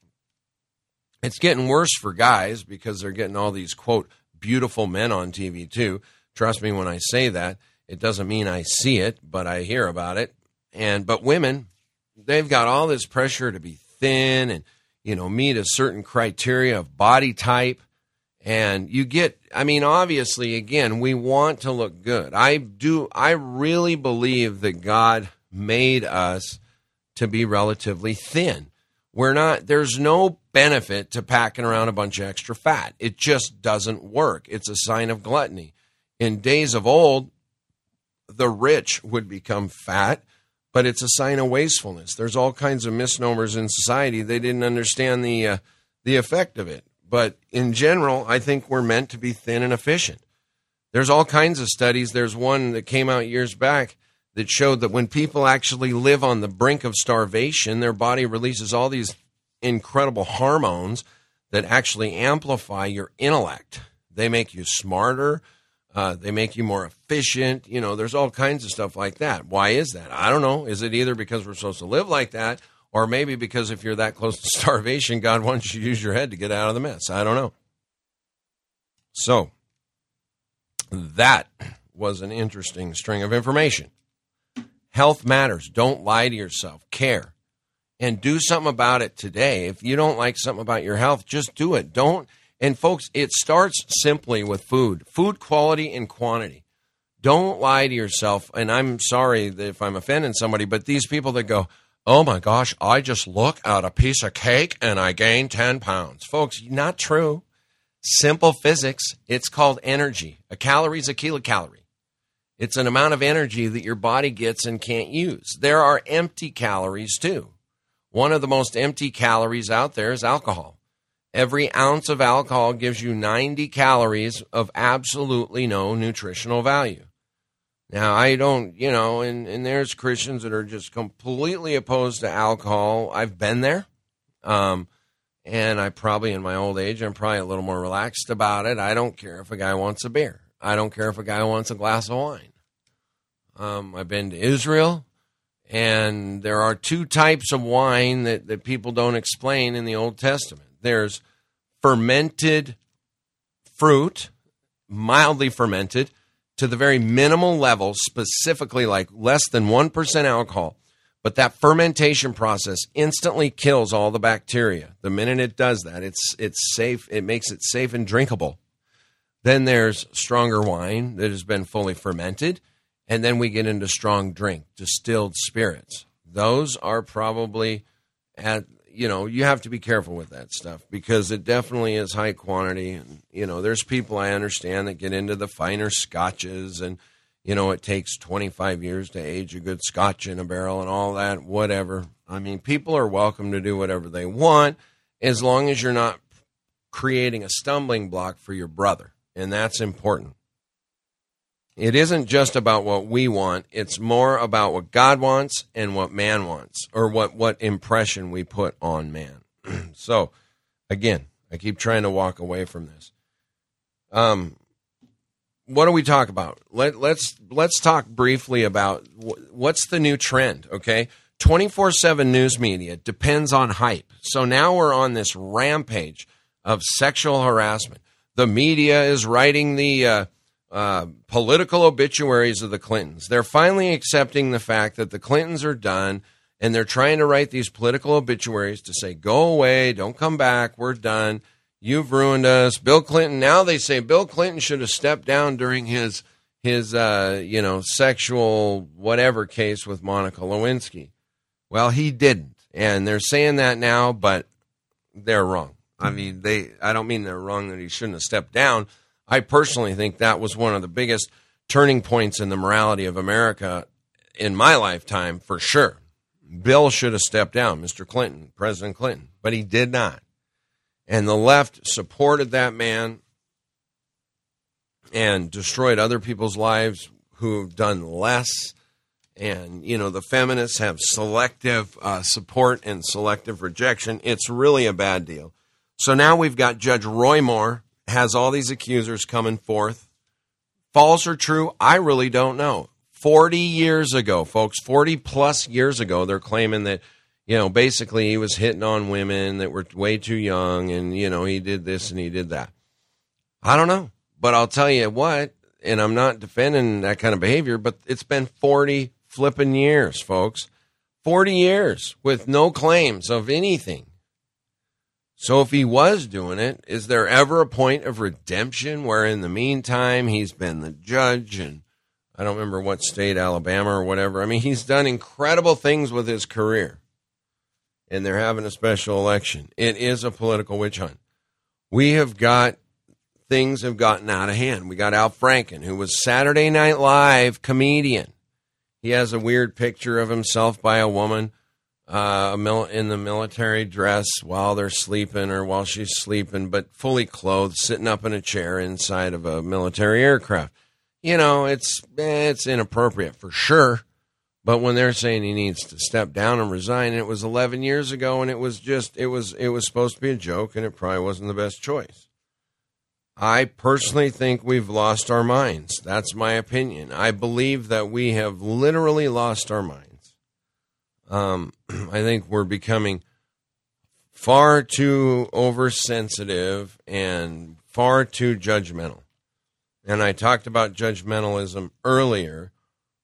It's getting worse for guys because they're getting all these, quote, beautiful men on TV too. Trust me when I say that. It doesn't mean I see it, but I hear about it. But women, they've got all this pressure to be thin and meet a certain criteria of body type. And obviously, again, we want to look good. I really believe that God made us to be relatively thin. There's no benefit to packing around a bunch of extra fat. It just doesn't work. It's a sign of gluttony. In days of old, the rich would become fat, but it's a sign of wastefulness. There's all kinds of misnomers in society. They didn't understand the effect of it. But in general, I think we're meant to be thin and efficient. There's all kinds of studies. There's one that came out years back that showed that when people actually live on the brink of starvation, their body releases all these incredible hormones that actually amplify your intellect. They make you smarter. They make you more efficient. There's all kinds of stuff like that. Why is that? I don't know. Is it either because we're supposed to live like that, or maybe because if you're that close to starvation, God wants you to use your head to get out of the mess? I don't know. So that was an interesting string of information. Health matters. Don't lie to yourself. Care. And do something about it today. If you don't like something about your health, just do it. And folks, it starts simply with food quality and quantity. Don't lie to yourself. And I'm sorry if I'm offending somebody, but these people that go, oh my gosh, I just look at a piece of cake and I gain 10 pounds. Folks, not true. Simple physics. It's called energy. A calorie is a kilocalorie. It's an amount of energy that your body gets and can't use. There are empty calories too. One of the most empty calories out there is alcohol. Every ounce of alcohol gives you 90 calories of absolutely no nutritional value. Now, I don't, and there's Christians that are just completely opposed to alcohol. I've been there. And I probably, in my old age, I'm probably a little more relaxed about it. I don't care if a guy wants a beer. I don't care if a guy wants a glass of wine. I've been to Israel. And there are two types of wine that people don't explain in the Old Testament. There's fermented fruit, mildly fermented, to the very minimal level, specifically like less than 1% alcohol. But that fermentation process instantly kills all the bacteria. The minute it does that, it's safe. It makes it safe and drinkable. Then there's stronger wine that has been fully fermented. And then we get into strong drink, distilled spirits. Those are probably you have to be careful with that stuff because it definitely is high quantity. And, there's people I understand that get into the finer scotches and, it takes 25 years to age a good scotch in a barrel and all that, whatever. I mean, people are welcome to do whatever they want as long as you're not creating a stumbling block for your brother. And that's important. It isn't just about what we want. It's more about what God wants and what man wants, or what impression we put on man. So, again, I keep trying to walk away from this. What do we talk about? Let's talk briefly about what's the new trend, okay? 24/7 news media depends on hype. So now we're on this rampage of sexual harassment. The media is writing the political obituaries of the Clintons. They're finally accepting the fact that the Clintons are done, and they're trying to write these political obituaries to say, go away, don't come back, we're done, you've ruined us. Bill Clinton, now they say Bill Clinton should have stepped down during his sexual whatever case with Monica Lewinsky. Well, he didn't, and they're saying that now, but they're wrong. I mean, I don't mean they're wrong that he shouldn't have stepped down. I personally think that was one of the biggest turning points in the morality of America in my lifetime, for sure. Bill should have stepped down, Mr. Clinton, President Clinton, but he did not. And the left supported that man and destroyed other people's lives who have done less. And, the feminists have selective support and selective rejection. It's really a bad deal. So now we've got Judge Roy Moore has all these accusers coming forth. False or true, I really don't know. 40 years ago, folks, 40 plus years ago, they're claiming that, basically he was hitting on women that were way too young and, he did this and he did that. I don't know, but I'll tell you what, and I'm not defending that kind of behavior, but it's been 40 flipping years, folks. 40 years with no claims of anything. So if he was doing it, is there ever a point of redemption where in the meantime he's been the judge and I don't remember what state, Alabama or whatever. I mean, he's done incredible things with his career. And they're having a special election. It is a political witch hunt. Things have gotten out of hand. We got Al Franken, who was Saturday Night Live comedian. He has a weird picture of himself by a woman in the military dress while they're sleeping or while she's sleeping, but fully clothed, sitting up in a chair inside of a military aircraft. It's inappropriate for sure. But when they're saying he needs to step down and resign, it was 11 years ago, and it was supposed to be a joke, and it probably wasn't the best choice. I personally think we've lost our minds. That's my opinion. I believe that we have literally lost our minds. I think we're becoming far too oversensitive and far too judgmental. And I talked about judgmentalism earlier.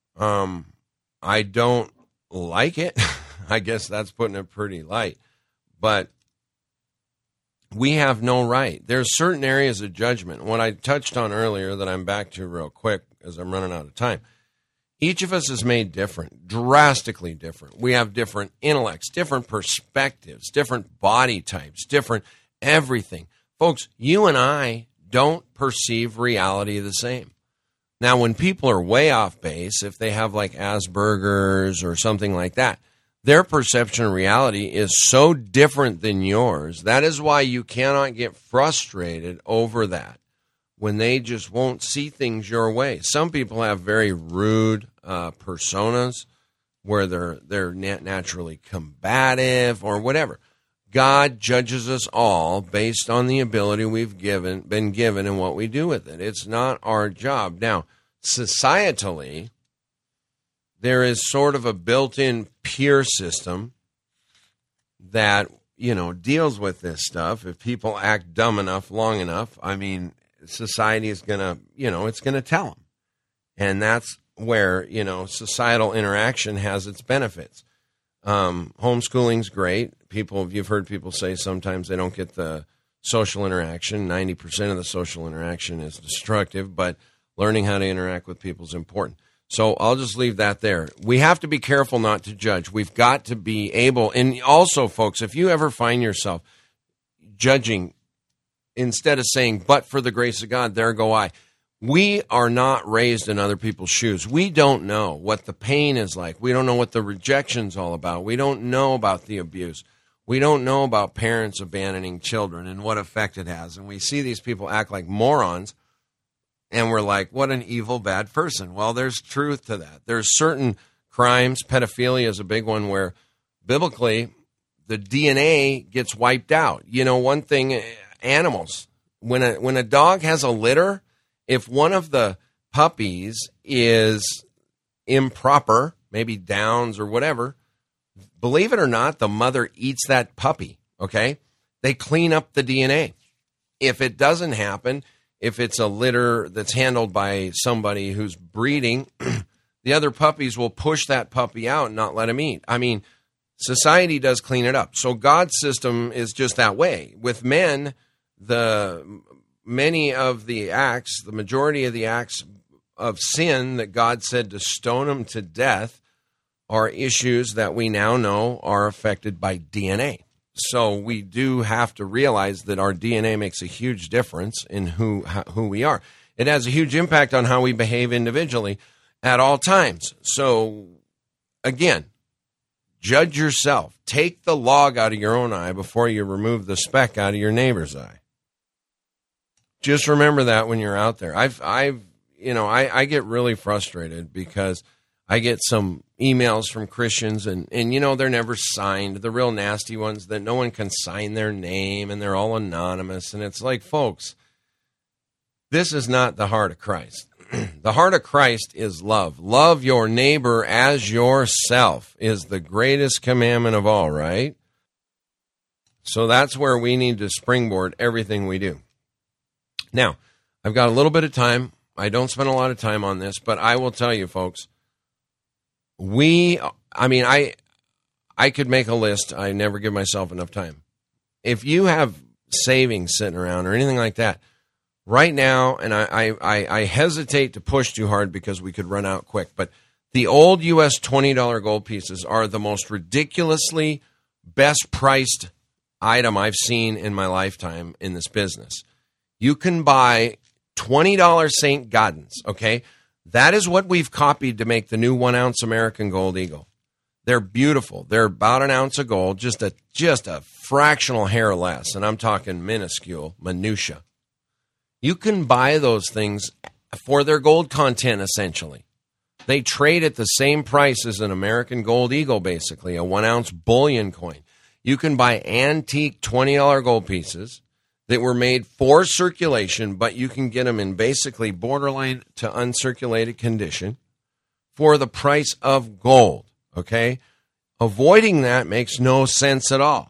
I don't like it. I guess that's putting it pretty light. But we have no right. There's certain areas of judgment. What I touched on earlier that I'm back to real quick as I'm running out of time. Each of us is made different, drastically different. We have different intellects, different perspectives, different body types, different everything. Folks, you and I don't perceive reality the same. Now, when people are way off base, if they have like Asperger's or something like that, their perception of reality is so different than yours. That is why you cannot get frustrated over that when they just won't see things your way. Some people have very rude personas where they're naturally combative or whatever. God judges us all based on the ability we've been given and what we do with it. It's not our job. Now, societally, there is sort of a built-in peer system that, deals with this stuff. If people act dumb enough, long enough, I mean, society is going to, it's going to tell them. And that's where, societal interaction has its benefits. Homeschooling's great. You've heard people say sometimes they don't get the social interaction. 90% of the social interaction is destructive, but learning how to interact with people is important. So I'll just leave that there. We have to be careful not to judge. We've got to be able, and also, folks, if you ever find yourself judging instead of saying, but for the grace of God, there go I. We are not raised in other people's shoes. We don't know what the pain is like. We don't know what the rejection's all about. We don't know about the abuse. We don't know about parents abandoning children and what effect it has. And we see these people act like morons, and we're like, what an evil, bad person. Well, there's truth to that. There's certain crimes. Pedophilia is a big one where biblically the DNA gets wiped out. You know, one thing, animals, when a dog has a litter, if one of the puppies is improper, maybe Downs or whatever, believe it or not, the mother eats that puppy, okay? They clean up the DNA. If it doesn't happen, if it's a litter that's handled by somebody who's breeding, the other puppies will push that puppy out and not let him eat. I mean, society does clean it up. So God's system is just that way. With men, many of the acts, the majority of the acts of sin that God said to stone them to death are issues that we now know are affected by DNA. So we do have to realize that our DNA makes a huge difference in who we are. It has a huge impact on how we behave individually at all times. So again, judge yourself. Take the log out of your own eye before you remove the speck out of your neighbor's eye. Just remember that when you're out there. I get really frustrated because I get some emails from Christians and they're never signed, the real nasty ones that no one can sign their name and they're all anonymous. And it's like, folks, this is not the heart of Christ. The heart of Christ is love. Love your neighbor as yourself is the greatest commandment of all, right? So that's where we need to springboard everything we do. Now, I've got a little bit of time. I don't spend a lot of time on this, but I will tell you, folks, I could make a list. I never give myself enough time. If you have savings sitting around or anything like that, right now, and I hesitate to push too hard because we could run out quick, but the old U.S. $20 gold pieces are the most ridiculously best priced item I've seen in my lifetime in this business. You can buy $20 St. Gaudens, okay? That is what we've copied to make the new 1 ounce American Gold Eagle. They're beautiful. They're about an ounce of gold, just a fractional hair less, and I'm talking minuscule, minutia. You can buy those things for their gold content, essentially. They trade at the same price as an American Gold Eagle, basically, a 1 ounce bullion coin. You can buy antique $20 gold pieces that were made for circulation, but you can get them in basically borderline to uncirculated condition for the price of gold, okay? Avoiding that makes no sense at all.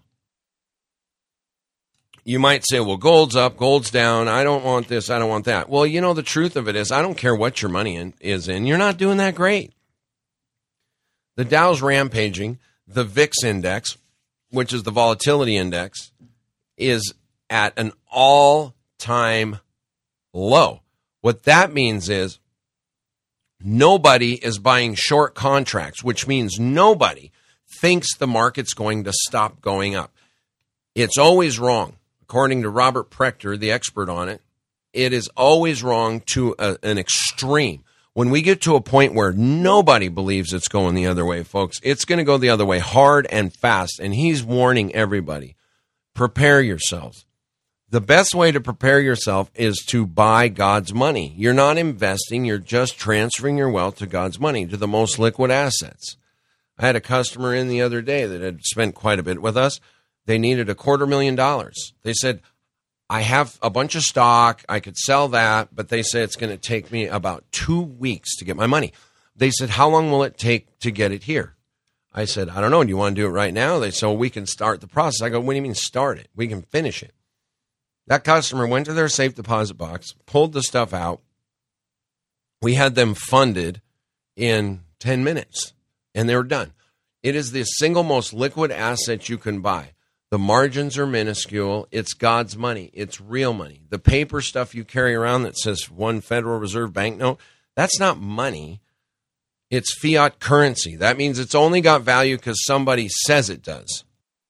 You might say, well, gold's up, gold's down, I don't want this, I don't want that. Well, the truth of it is, I don't care what your money is in, you're not doing that great. The Dow's rampaging, the VIX index, which is the volatility index, is at an all-time low. What that means is nobody is buying short contracts, which means nobody thinks the market's going to stop going up. It's always wrong. According to Robert Prechter, the expert on it, it is always wrong to an extreme. When we get to a point where nobody believes it's going the other way, folks, it's going to go the other way hard and fast. And he's warning everybody, prepare yourselves. The best way to prepare yourself is to buy God's money. You're not investing. You're just transferring your wealth to God's money, to the most liquid assets. I had a customer in the other day that had spent quite a bit with us. They needed $250,000. They said, I have a bunch of stock. I could sell that, but they said it's going to take me about 2 weeks to get my money. They said, how long will it take to get it here? I said, I don't know. Do you want to do it right now? They said, well, we can start the process. I go, what do you mean start it? We can finish it. That customer went to their safe deposit box, pulled the stuff out. We had them funded in 10 minutes, and they were done. It is the single most liquid asset you can buy. The margins are minuscule. It's God's money. It's real money. The paper stuff you carry around that says one Federal Reserve banknote, that's not money. It's fiat currency. That means it's only got value because somebody says it does.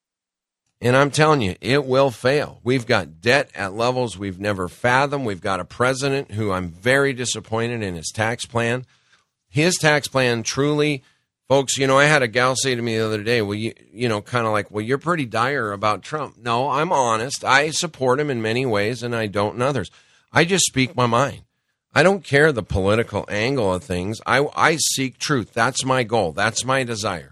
And I'm telling you, it will fail. We've got debt at levels we've never fathomed. We've got a president who I'm very disappointed in his tax plan. His tax plan truly, folks, I had a gal say to me the other day, well, kind of like, well, you're pretty dire about Trump. No, I'm honest. I support him in many ways, and I don't in others. I just speak my mind. I don't care the political angle of things. I seek truth. That's my goal. That's my desire.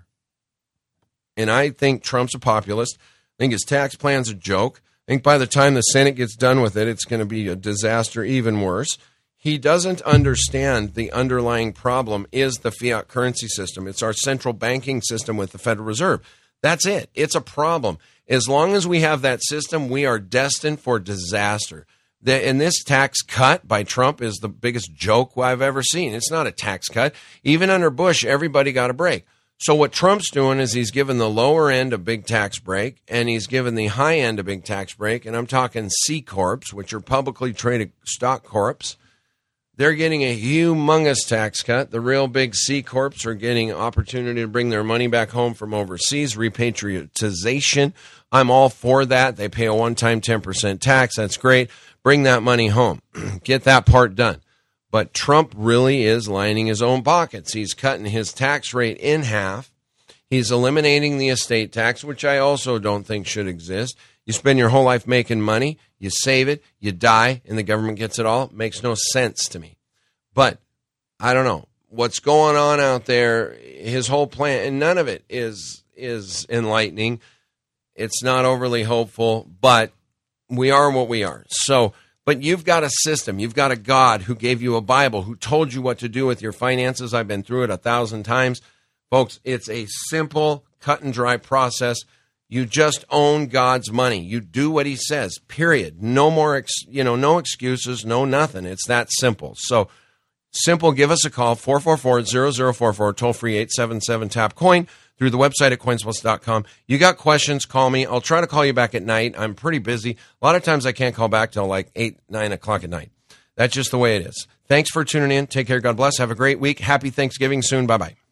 And I think Trump's a populist. I think his tax plan's a joke. I think by the time the Senate gets done with it, it's going to be a disaster, even worse. He doesn't understand the underlying problem is the fiat currency system. It's our central banking system with the Federal Reserve. That's it. It's a problem. As long as we have that system, we are destined for disaster. And this tax cut by Trump is the biggest joke I've ever seen. It's not a tax cut. Even under Bush, everybody got a break. So what Trump's doing is he's given the lower end a big tax break, and he's given the high end a big tax break. And I'm talking C Corps, which are publicly traded stock corps. They're getting a humongous tax cut. The real big C Corps are getting opportunity to bring their money back home from overseas, repatriation. I'm all for that. They pay a one-time 10% tax. That's great. Bring that money home. Get that part done. But Trump really is lining his own pockets. He's cutting his tax rate in half. He's eliminating the estate tax, which I also don't think should exist. You spend your whole life making money, you save it, you die, and the government gets it all. It makes no sense to me. But I don't know. What's going on out there, his whole plan, and none of it is enlightening. It's not overly hopeful, but we are what we are. So, but you've got a system. You've got a God who gave you a Bible, who told you what to do with your finances. I've been through it 1,000 times. Folks, it's a simple, cut and dry process. You just own God's money. You do what he says, period. No more, no excuses, no nothing. It's that simple. So simple, give us a call, 444-0044, toll-free 877-TAP-COIN, through the website at coinsplus.com. You got questions, call me. I'll try to call you back at night. I'm pretty busy. A lot of times I can't call back till like 8, 9 o'clock at night. That's just the way it is. Thanks for tuning in. Take care. God bless. Have a great week. Happy Thanksgiving soon. Bye-bye.